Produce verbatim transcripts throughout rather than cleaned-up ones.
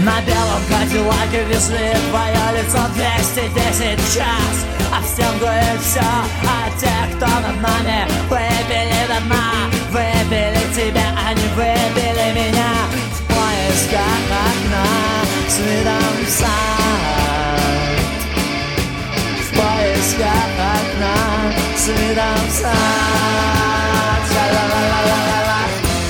На белом кадиллаке везли твое лицо двести десять в час. А в стен дует все, а те, кто над нами выпили до дна. Выпили тебя, а не выпили меня. В поисках окна с видом в сад. В поисках окна с видом в сад. Ша-ла-ла-ла-ла-ла.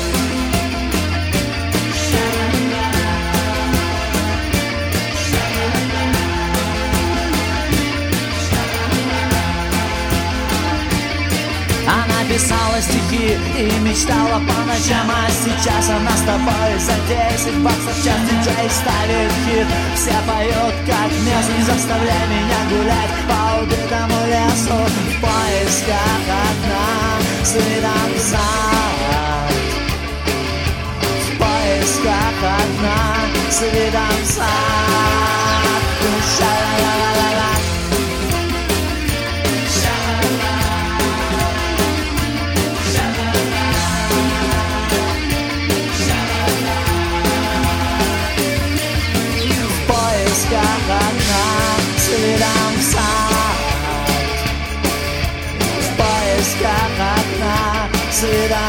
Писала стихи и мечтала по ночам. А сейчас она с тобой за десять баксов в час. Диджей ставит хит, все поют как местные. Заставляй меня гулять по убитому лесу в поисках окна с видом в сад. В поисках окна с видом в сад. Ша-ла-ла-ла-ла-ла. С видом в сад. В поисках окна с видом